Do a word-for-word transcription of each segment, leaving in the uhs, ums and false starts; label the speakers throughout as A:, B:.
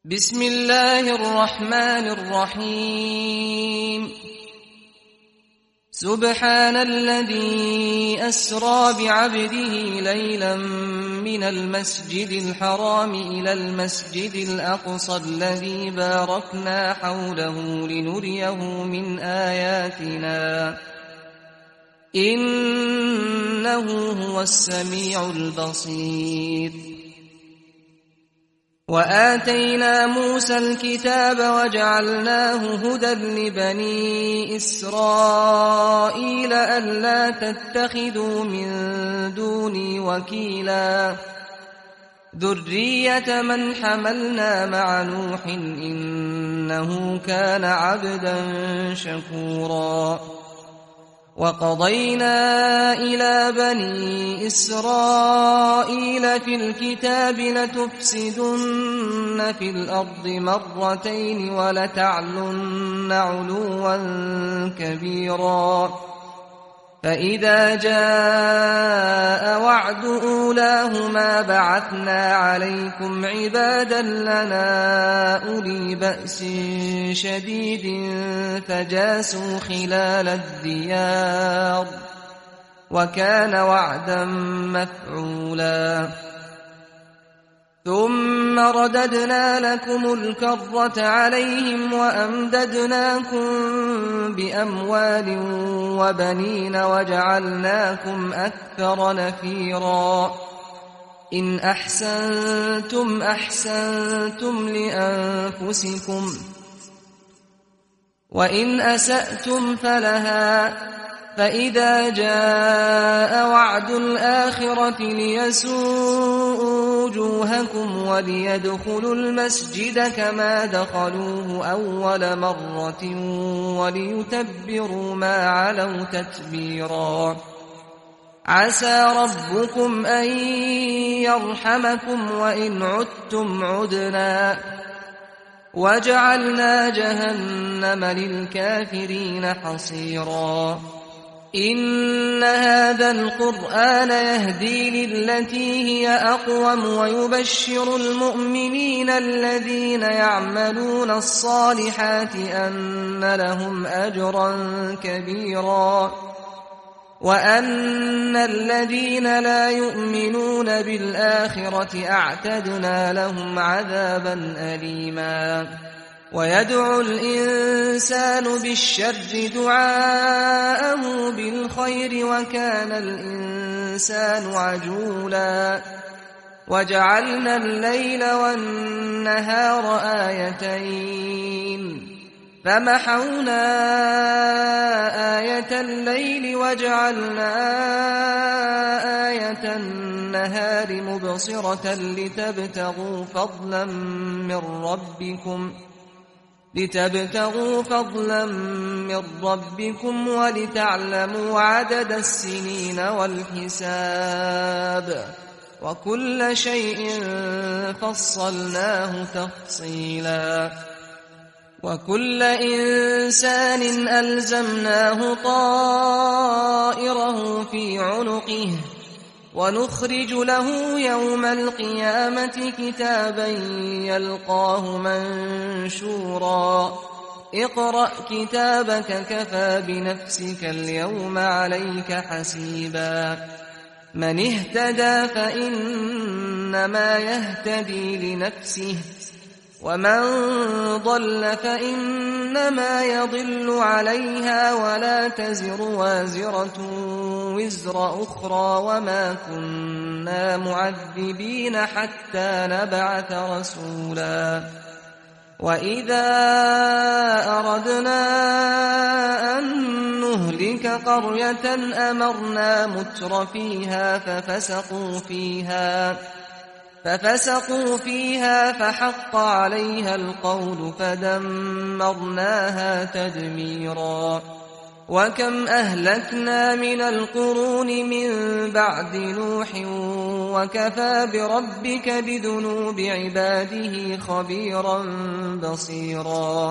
A: بسم الله الرحمن الرحيم سبحان الذي أسرى بعبده ليلا من المسجد الحرام إلى المسجد الأقصى الذي باركنا حوله لنريه من آياتنا إنه هو السميع البصير. وآتينا موسى الكتاب وجعلناه هدى لبني إسرائيل ألا تتخذوا من دوني وكيلا ذرية من حملنا مع نوح إنه كان عبدا شكورا. وقضينا إلى بني إسرائيل في الكتاب لتفسدن في الأرض مرتين ولتعلن علوا كبيرا. فإذا جاء وعد أولاهما بعثنا عليكم عبادا لنا أولي بأس شديد فجاسوا خلال الديار وكان وعدا مفعولا. ثم رددنا لكم الكرة عليهم وأمددناكم بأموال وبنين وجعلناكم أكثر نفيرا. إن أحسنتم أحسنتم لأنفسكم وإن أسأتم فلها. فإذا جاء وعد الآخرة ليسوءوا وجوهكم وليدخلوا المسجد كما دخلوه أول مرة وليتبروا ما علوا تتبيرا. عسى ربكم أن يرحمكم وإن عدتم عدنا وجعلنا جهنم للكافرين حصيرا. إن هذا القرآن يهدي للتي هي أقوم ويبشر المؤمنين الذين يعملون الصالحات أن لهم أجرا كبيرا وأن الذين لا يؤمنون بالآخرة أعتدنا لهم عذابا أليما. ويدعو الإنسان بالشر دعاءه بالخير وكان الإنسان عجولا. وجعلنا الليل والنهار آيتين فمحونا آية الليل وجعلنا آية النهار مبصرة لتبتغوا فضلا من ربكم لتبتغوا فضلا من ربكم ولتعلموا عدد السنين والحساب وكل شيء فصلناه تفصيلا. وكل إنسان ألزمناه طائره في عنقه ونخرج له يوم القيامة كتابا يلقاه منشورا. اقرأ كتابك كفى بنفسك اليوم عليك حسيبا. من اهتدى فإنما يهتدي لنفسه ومن ضل فإنما يضل عليها ولا تزر وازرة وزر أخرى وما كنا معذبين حتى نبعث رسولا. وإذا أردنا أن نهلك قرية أمرنا متر فيها ففسقوا فيها ففسقوا فيها فحق عليها القول فدمرناها تدميرا. وكم أهلكنا من القرون من بعد نوح وكفى بربك بذنوب عباده خبيرا بصيرا.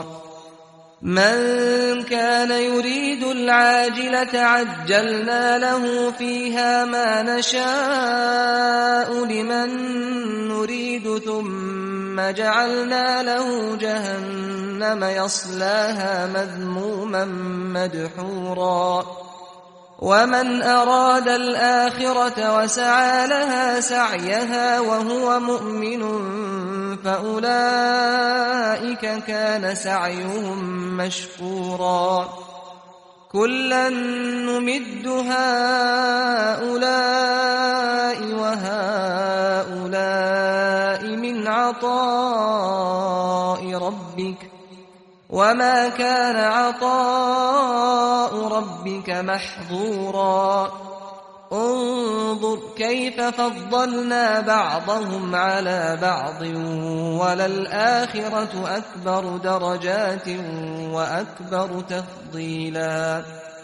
A: من كان يريد العاجلة عجلنا له فيها ما نشاء لمن نريد ثم ثم جعلنا له جهنم يصلاها مذموما مدحورا ومن أراد الآخرة وسعى لها سعيها وهو مؤمن فأولئك كان سعيهم مشكورا كلا نمد هؤلاء وهؤلاء من عطاء ربك وما كان عطاء ربك محظورا انظر كيف فضلنا بعضهم على بعض وللآخرة أكبر درجات وأكبر تفضيلا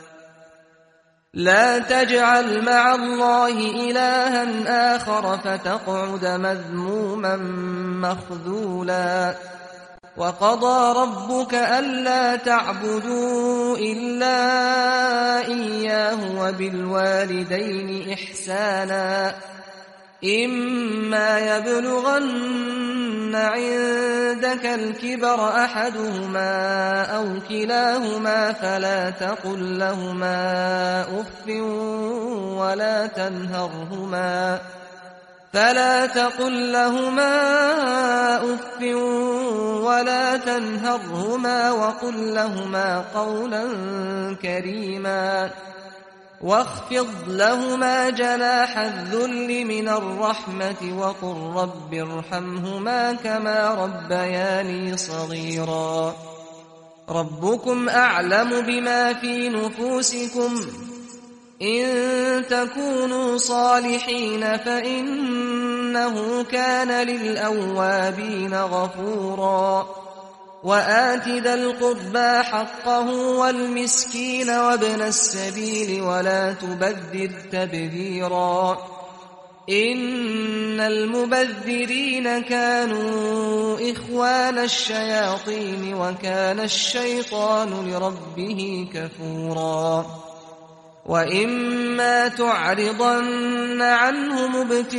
A: لا تجعل مع الله إلها آخر فتقعد مذموما مخذولا وقضى ربك ألا تعبدوا إلا إياه وبالوالدين إحسانا إما يبلغن عندك الكبر أحدهما أو كلاهما فلا تقل لهما أف ولا تنهرهما فلا تقل لهما أف ولا تنهرهما وقل لهما قولا كريما واخفض لهما جناح الذل من الرحمة وقل رب ارحمهما كما ربياني صغيرا ربكم أعلم بما في نفوسكم إن تكونوا صالحين فإنه كان للأوابين غفورا وآت ذا القربى حقه والمسكين وابن السبيل ولا تبذر تبذيرا إن المبذرين كانوا إخوان الشياطين وكان الشيطان لربه كفورا وإما تعرضن عنهم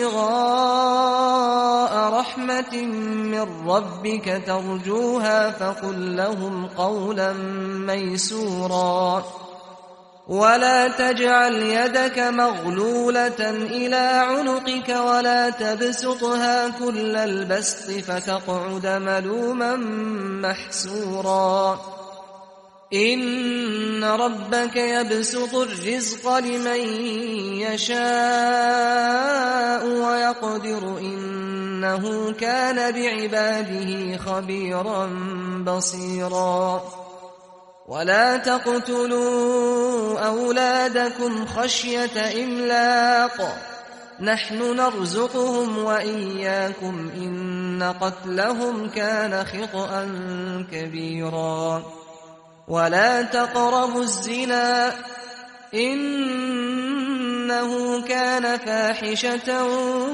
A: ابتغاء رحمة من ربك ترجوها فقل لهم قولا ميسورا ولا تجعل يدك مغلولة إلى عنقك ولا تبسطها كل البسط فتقعد ملوما محسورا إن ربك يبسط الرزق لمن يشاء ويقدر إنه كان بعباده خبيرا بصيرا ولا تقتلوا أولادكم خشية إملاق نحن نرزقهم وإياكم إن قتلهم كان خطأ كبيرا ولا تقربوا الزنا إنه كان فاحشة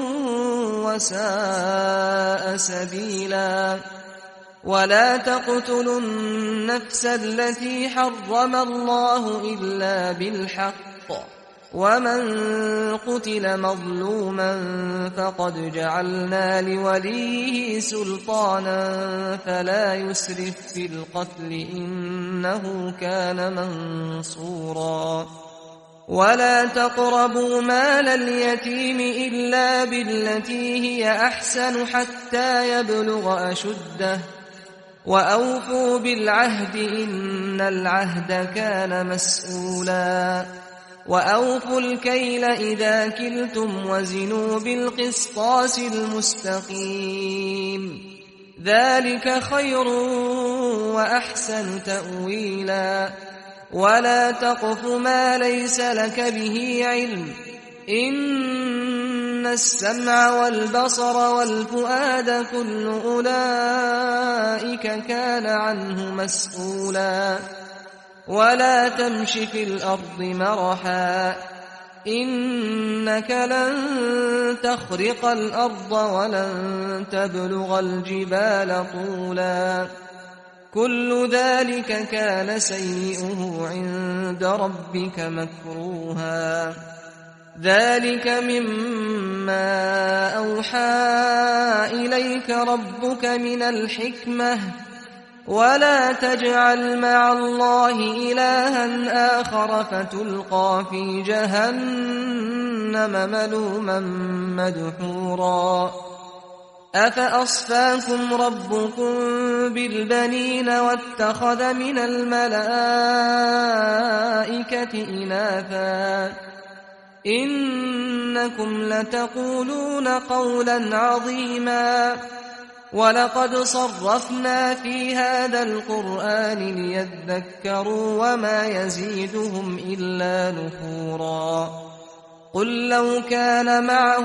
A: وساء سبيلا ولا تقتلوا النفس التي حرم الله إلا بالحق ومن قتل مظلوما فقد جعلنا لوليه سلطانا فلا يسرف في القتل إنه كان منصورا ولا تقربوا مال اليتيم إلا بالتي هي أحسن حتى يبلغ أشده وأوفوا بالعهد إن العهد كان مسؤولا وأوفوا الكيل إذا كلتم وزنوا بالقسطاس المستقيم ذلك خير وأحسن تأويلا ولا تقف ما ليس لك به علم إن السمع والبصر والفؤاد كل أولئك كان عنه مسؤولا ولا تمش في الأرض مرحا إنك لن تخرق الأرض ولن تبلغ الجبال طولا كل ذلك كان سيئه عند ربك مكروها ذلك مما أوحى إليك ربك من الحكمة ولا تجعل مع الله إلها آخر فتلقى في جهنم ملوما مدحورا أفأصفاكم ربكم بالبنين واتخذ من الملائكة إناثا إنكم لتقولون قولا عظيما ولقد صرفنا في هذا القرآن ليذكروا وما يزيدهم إلا نفورا قل لو كان معه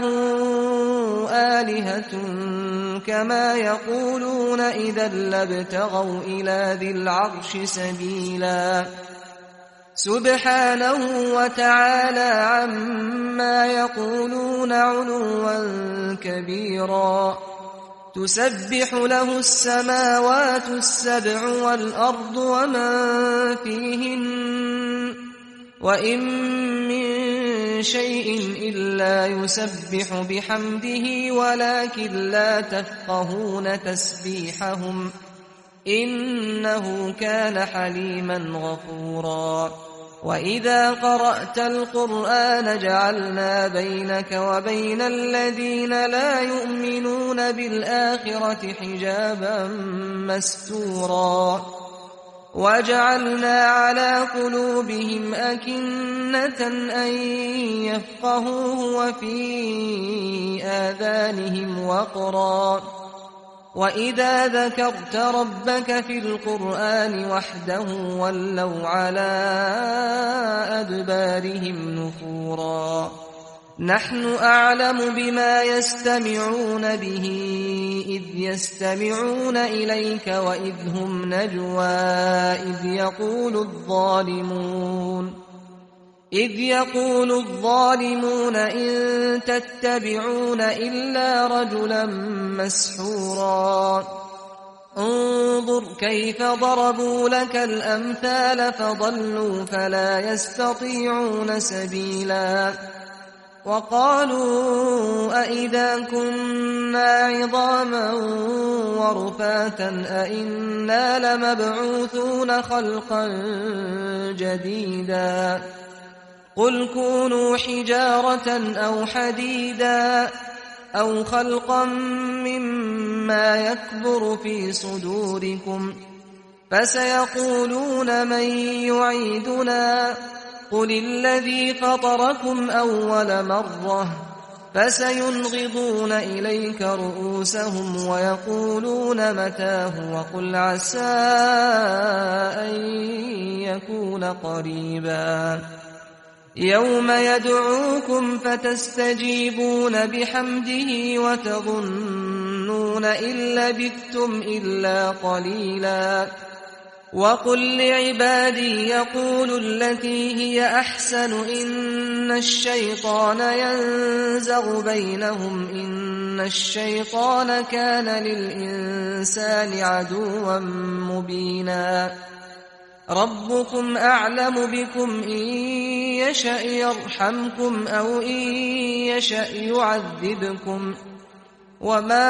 A: آلهة كما يقولون إذا لابتغوا إلى ذي العرش سبيلا سبحانه وتعالى عما يقولون علوا كبيرا تسبح له السماوات السبع والأرض ومن فيهن وإن من شيء إلا يسبح بحمده ولكن لا تفقهون تسبيحهم إنه كان حليما غفورا وإذا قرأت القرآن جعلنا بينك وبين الذين لا يؤمنون بالآخرة حجابا مستورا وجعلنا على قلوبهم أكنة أن يفقهوه وفي آذانهم وقرا وإذا ذكرت ربك في القرآن وحده ولوا على أدبارهم نفورا نحن أعلم بما يستمعون به إذ يستمعون إليك وإذ هم نجوى إذ يقول الظالمون إذ يقول الظالمون إن تتبعون إلا رجلا مسحورا انظر كيف ضربوا لك الأمثال فضلوا فلا يستطيعون سبيلا وقالوا أئذا كنا عظاما ورفاتا أئنا لمبعوثون خلقا جديدا قل كونوا حجارة أو حديدا أو خلقا مما يكبر في صدوركم فسيقولون من يعيدنا قل الذي فطركم أول مرة فسينغضون إليك رؤوسهم ويقولون متاه وقل عسى أن يكون قريبا يوم يدعوكم فتستجيبون بحمده وتظنون إن لبثتم إلا قليلا وقل لعبادي يقولوا التي هي أحسن إن الشيطان ينزغ بينهم إن الشيطان كان للإنسان عدوا مبينا ربكم أعلم بكم إن يشأ يرحمكم أو إن يشأ يعذبكم وما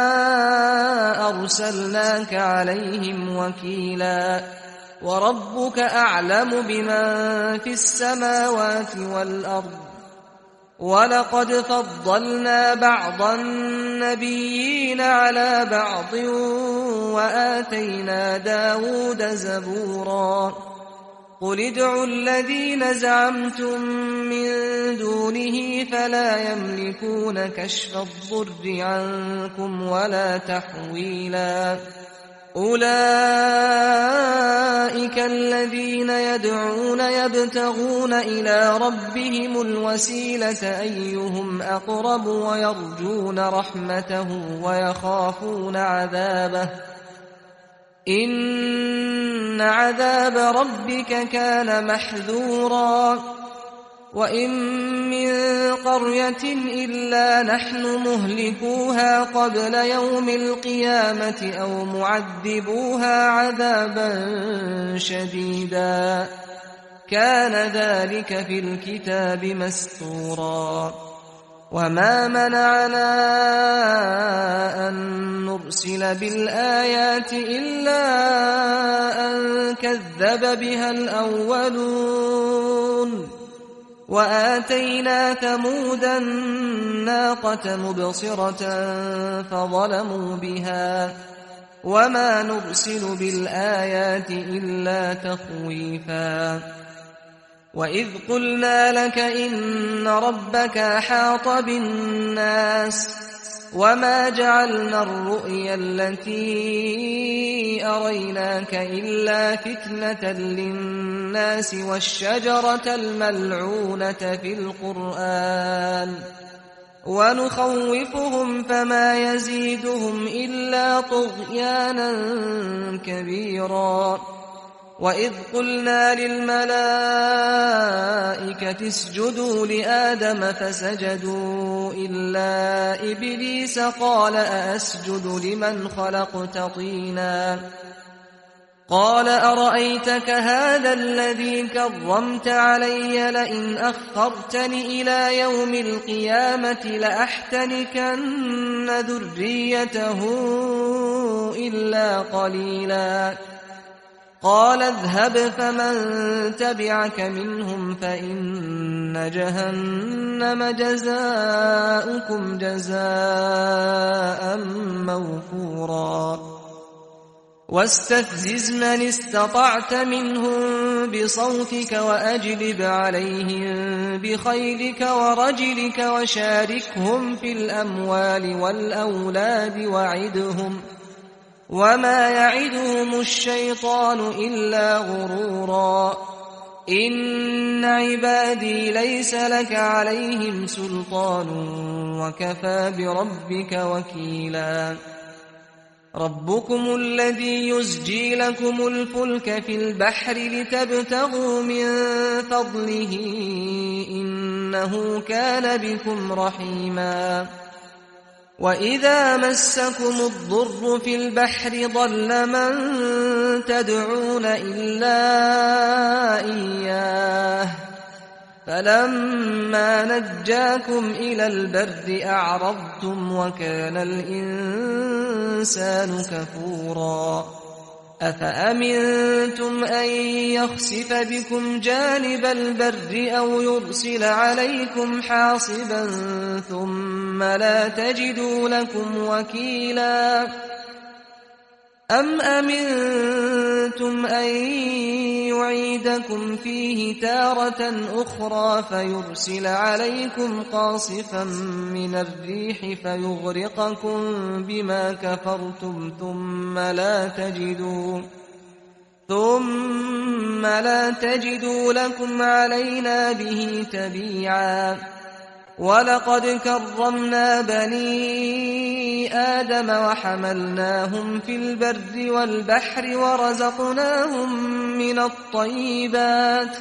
A: أرسلناك عليهم وكيلا وربك أعلم بمن في السماوات والأرض ولقد فضلنا بعض النبيين على بعض وآتينا داود زبورا قل ادعوا الذين زعمتم من دونه فلا يملكون كشف الضر عنكم ولا تحويلا أولئك الذين يدعون يبتغون إلى ربهم الوسيلة أيهم أقرب ويرجون رحمته ويخافون عذابه إن عذاب ربك كان محذورا وإن من قرية إلا نحن مهلكوها قبل يوم القيامة أو معذبوها عذابا شديدا كان ذلك في الكتاب مسطورا وما منعنا أن نرسل بالآيات إلا أن كذب بها الأولون وآتينا ثمود الناقة مبصرة فظلموا بها وما نرسل بالآيات إلا تخويفا وإذ قلنا لك إن ربك أحاط بالناس وما جعلنا الرؤيا التي أريناك إلا فتنة للناس والشجرة الملعونة في القرآن ونخوفهم فما يزيدهم إلا طغيانا كبيرا وإذ قلنا للملائكة اسجدوا لآدم فسجدوا إلا إبليس قال أأسجد لمن خلقت طينا قال أرأيتك هذا الذي كرمت علي لئن أخرتني إلى يوم القيامة لأحتنكن ذريته إلا قليلا قال اذهب فمن تبعك منهم فإن جهنم جزاؤكم جزاء موفورا واستفزز من استطعت منهم بصوتك وأجلب عليهم بخيلك ورجلك وشاركهم في الأموال والأولاد وعدهم وما يعدهم الشيطان إلا غرورا إن عبادي ليس لك عليهم سلطان وكفى بربك وكيلا ربكم الذي يزجي لكم الفلك في البحر لتبتغوا من فضله إنه كان بكم رحيما وإذا مسكم الضر في البحر ضل من تدعون إلا إياه فلما نجاكم إلى البر أعرضتم وكان الإنسان كفورا أفأمنتم أن يخسف بكم جانب البر أو يرسل عليكم حاصبا ثم لا تجدوا لكم وكيلا أم أمنتم أن يعيدكم فيه تارة أخرى فيرسل عليكم قاصفا من الريح فيغرقكم بما كفرتم ثم لا تجدوا ثم لا تجدوا لكم علينا به تبيعا ولقد كرمنا بني آدم وحملناهم في البر والبحر ورزقناهم من الطيبات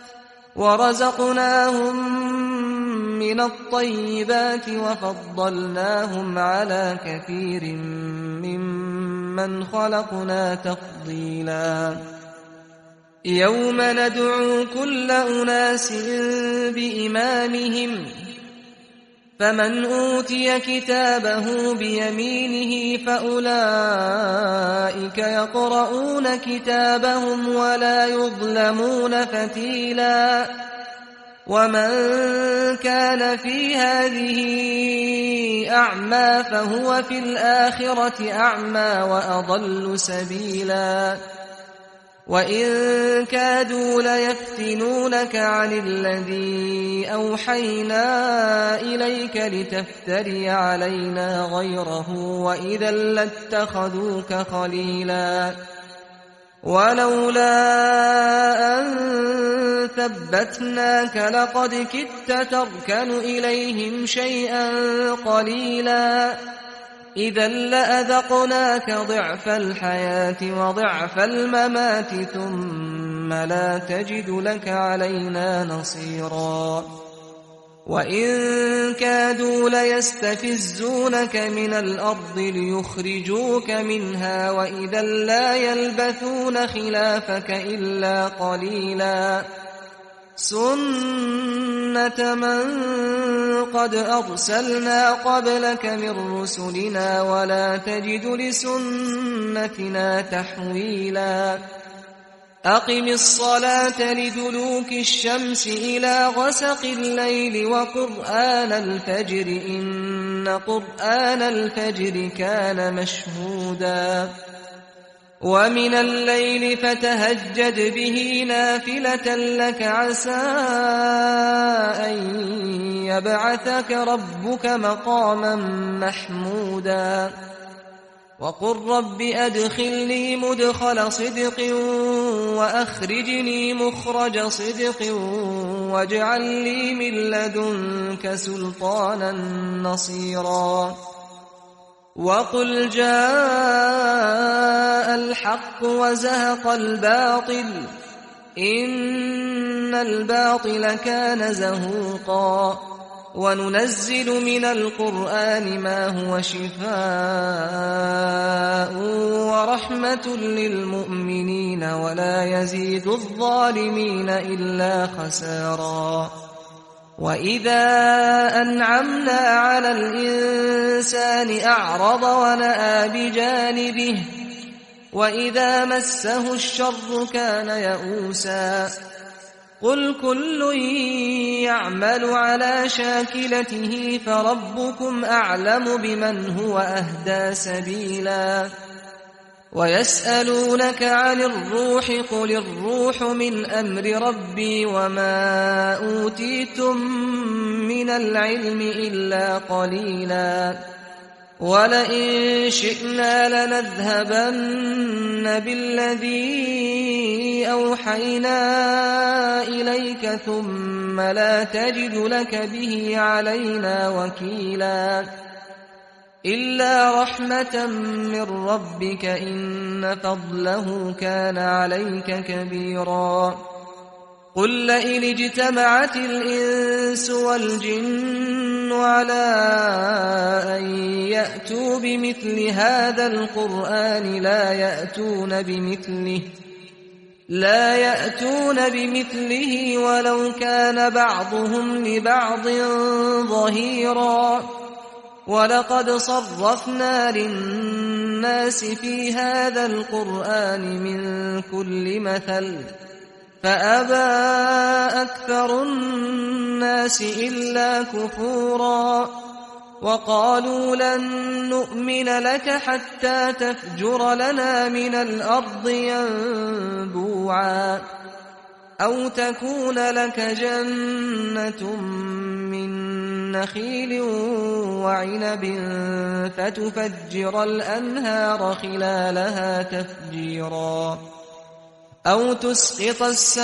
A: ورزقناهم من الطيبات وفضلناهم على كثير ممن خلقنا تفضيلا يوم ندعو كل أناس بإمامهم فمن أوتي كتابه بيمينه فأولئك يقرؤون كتابهم ولا يظلمون فتيلا ومن كان في هذه أعمى فهو في الآخرة أعمى وأضل سبيلا وإن كادوا ليفتنونك عن الذي أوحينا إليك لتفتري علينا غيره وإذا لاتخذوك خليلا ولولا أن ثبتناك لقد كدت تركن إليهم شيئا قليلا إذا لأذقناك ضعف الحياة وضعف الممات ثم لا تجد لك علينا نصيرا وإن كادوا ليستفزونك من الأرض ليخرجوك منها وإذا لا يلبثون خلافك إلا قليلا سُنَّةَ مَن قَدْ أَرْسَلْنَا قَبْلَكَ مِن رُّسُلِنَا وَلَا تَجِدُ لِسُنَّتِنَا تَحْوِيلًا أَقِمِ الصَّلَاةَ لِدُلُوكِ الشَّمْسِ إِلَىٰ غَسَقِ اللَّيْلِ وَقُرْآنَ الْفَجْرِ ۖ إِنَّ قُرْآنَ الْفَجْرِ كَانَ مَشْهُودًا وَمِنَ اللَّيْلِ فَتَهَجَّدْ بِهِ نَافِلَةً لَّكَ عَسَىٰ أَن يَبْعَثَكَ رَبُّكَ مَقَامًا مَّحْمُودًا وَقُل رَّبِّ أَدْخِلْنِي مُدْخَلَ صِدْقٍ وَأَخْرِجْنِي مُخْرَجَ صِدْقٍ وَاجْعَل لِّي مِن لَّدُنكَ سُلْطَانًا نَّصِيرًا وَقُلْ جَاءَ الْحَقُّ وَزَهَقَ الْبَاطِلُ إِنَّ الْبَاطِلَ كَانَ زَهُوقًا وَنُنَزِّلُ مِنَ الْقُرْآنِ مَا هُوَ شِفَاءٌ وَرَحْمَةٌ لِّلْمُؤْمِنِينَ وَلَا يَزِيدُ الظَّالِمِينَ إِلَّا خَسَارًا وَإِذَا أَنْعَمْنَا عَلَى الْإِنسَانِ أَعْرَضَ وَنَأَىٰ بِجَانِبِهِ وَإِذَا مَسَّهُ الشَّرُّ كَانَ يَئُوسًا قُلْ كُلٌّ يَعْمَلُ عَلَىٰ شَاكِلَتِهِ فَرَبُّكُمْ أَعْلَمُ بِمَنْ هُوَ أَهْدَىٰ سَبِيلًا وَيَسْأَلُونَكَ عَنِ الرُّوحِ قُلِ الرُّوحُ مِنْ أَمْرِ رَبِّي وَمَا أُوتِيتُم مِّنَ الْعِلْمِ إِلَّا قَلِيلًا وَلَئِن شِئْنَا لَنَذْهَبَنَّ بِالَّذِي أَوْحَيْنَا إِلَيْكَ ثُمَّ لَا تَجِدُ لَكَ بِهِ عَلَيْنَا وَكِيلًا إِلَّا رَحْمَةً مِّن رَّبِّكَ إِنَّ فَضْلَهُ كَانَ عَلَيْكَ كَبِيرًا قُل لَّئِنِ اجْتَمَعَتِ الْإِنسُ وَالْجِنُّ عَلَىٰ أَن يَأْتُوا بِمِثْلِ هَٰذَا الْقُرْآنِ لَا يَأْتُونَ بِمِثْلِهِ لا يأتون بمثله ولو كان بعضهم لبعض ظهيرا وَلَقَدْ صَرَّفْنَا لِلنَّاسِ فِي هَٰذَا الْقُرْآنِ مِن كُلِّ مَثَلٍ فَأَبَىٰ أَكْثَرُ النَّاسِ إِلَّا كُفُورًا وَقَالُوا لَن نُّؤْمِنَ لَكَ حَتَّىٰ تَفْجُرَ لَنَا مِنَ الْأَرْضِ يَنبُوعًا أَوْ تَكُونَ لَكَ جَنَّةٌ مِّن نَّخِيلٍ وَعِنَبٍ فَتُفَجِّرَ الْأَنْهَارَ خِلَالَهَا تَفْجِيرًا أَوْ تُسْقِطَ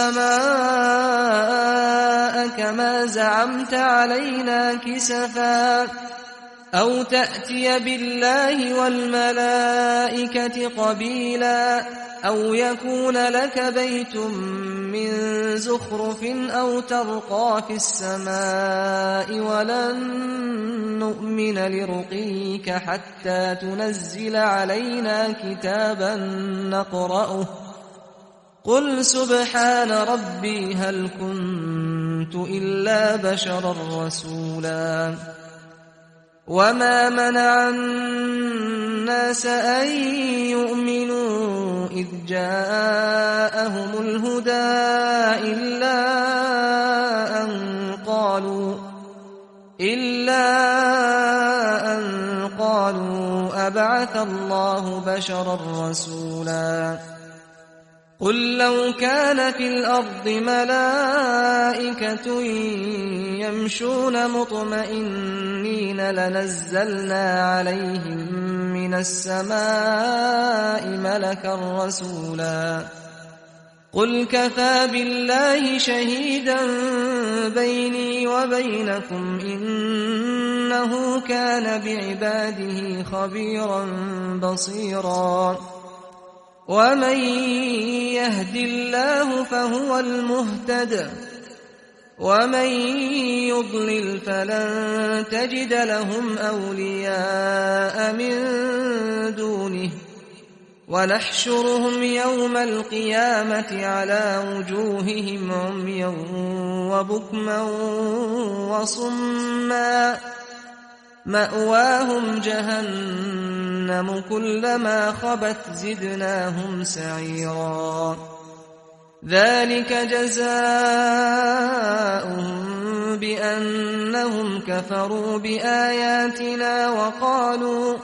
A: السَّمَاءَ كَمَا زَعَمْتَ عَلَيْنَا كِسَفًا أَوْ تَأْتِيَ بِاللَّهِ وَالْمَلَائِكَةِ قَبِيلًا أَوْ يَكُونَ لَكَ بَيْتٌ مِّن زُخْرُفٍ أَوْ تَرْقَىٰ فِي السَّمَاءِ وَلَن نُّؤْمِنَ لِرُقِيِّكَ حَتَّىٰ تُنَزِّلَ عَلَيْنَا كِتَابًا نَّقْرَؤُهُ قُلْ سُبْحَانَ رَبِّي هَلْ كُنتُ إِلَّا بَشَرًا رَّسُولًا وَمَا مَنَعَ النَّاسَ أَن يُؤْمِنُوا إِذْ جَاءَهُمُ الْهُدَىٰ إِلَّا أَن قَالُوا إِلَّا أَن قَالُوا أَبَعَثَ اللَّهُ بَشَرًا رَّسُولًا قُل لَّوْ كَانَ فِي الْأَرْضِ مَلَائِكَةٌ يَمْشُونَ مُطْمَئِنِّينَ لَنَزَّلْنَا عَلَيْهِم مِّنَ السَّمَاءِ مَلَكًا رَّسُولًا قُلْ كَفَىٰ بِاللَّهِ شَهِيدًا بَيْنِي وَبَيْنَكُمْ إِنَّهُ كَانَ بِعِبَادِهِ خَبِيرًا بَصِيرًا وَمَن يَهْدِ اللَّهُ فَهُوَ الْمُهْتَدِ وَمَن يُضْلِلْ فَلَن تَجِدَ لَهُمْ أَوْلِيَاءَ مِن دُونِهِ ونحشرهم يوم القيامة على وجوههم عميا وبكما وصما مأواهم جهنم كلما خبت زدناهم سعيرا ذلك جزاؤهم بأنهم كفروا بآياتنا وقالوا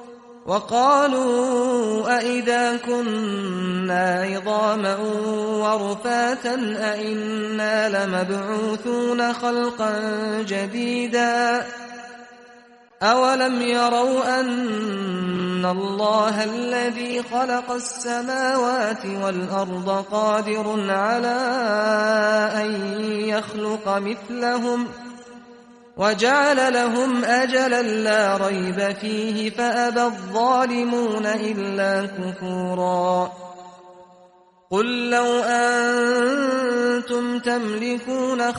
A: وقالوا أئذا كنا عظاما ورفاتا أئنا لمبعوثون خلقا جديدا أولم يروا أن الله الذي خلق السماوات والأرض قادر على أن يخلق مثلهم وجعل لهم أجلا لا ريب فيه فأبى الظالمون إلا كفورا قل لو أنتم تملكون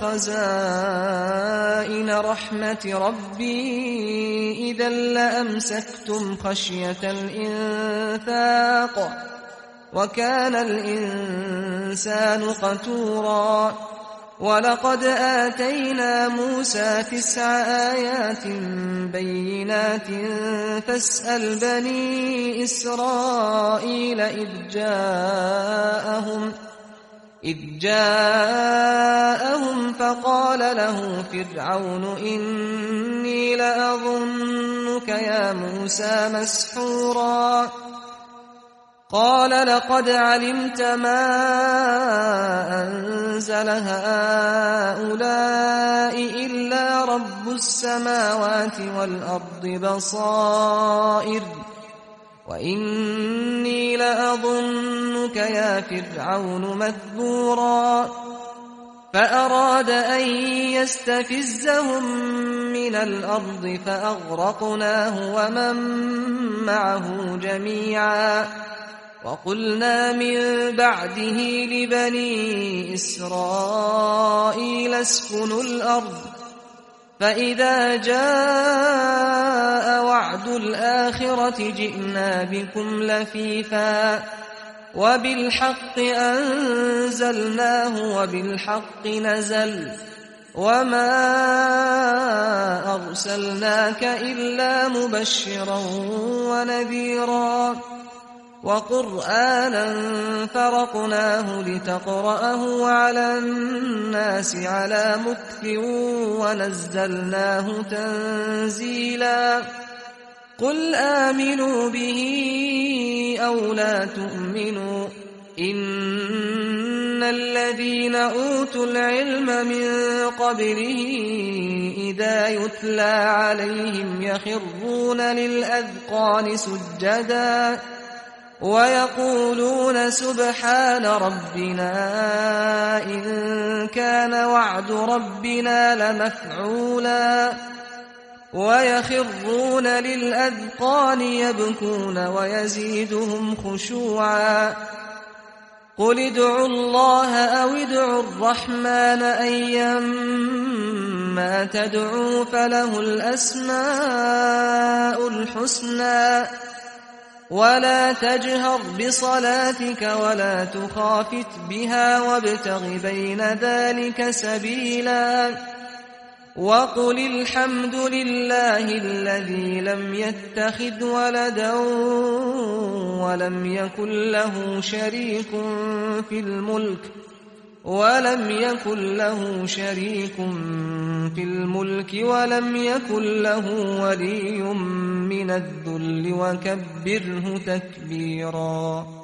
A: خزائن رحمة ربي إذا لأمسكتم خشية الإنفاق وكان الإنسان قتورا ولقد آتينا موسى تسع آيات بينات فاسأل بني إسرائيل إذ جاءهم إذ جاءهم فقال له فرعون إني لأظنك يا موسى مسحورا قال لقد علمت ما أنزل هؤلاء إلا رب السماوات والأرض بصائر وإني لأظنك يا فرعون مذبورا فأراد أن يستفزهم من الأرض فأغرقناه ومن معه جميعا وقلنا من بعده لبني إسرائيل اسكنوا الأرض فإذا جاء وعد الآخرة جئنا بكم لفيفا وبالحق أنزلناه وبالحق نزل وما أرسلناك إلا مبشرا ونذيرا وقرآنا فرقناه لتقرأه على الناس على مكث ونزلناه تنزيلا قل آمنوا به أو لا تؤمنوا إن الذين أوتوا العلم من قبله إذا يتلى عليهم يخرون للأذقان سجدا ويقولون سبحان ربنا إن كان وعد ربنا لمفعولا ويخرون للأذقان يبكون ويزيدهم خشوعا قل ادعوا الله أو ادعوا الرحمن أيما تدعوا فله الأسماء الحسنى ولا تجهر بصلاتك ولا تخافت بها وابتغ بين ذلك سبيلا وقل الحمد لله الذي لم يتخذ ولدا ولم يكن له شريك في الملك ولم يكن له شريك في الملك ولم يكن له ولي من الذل وكبره تكبيرا.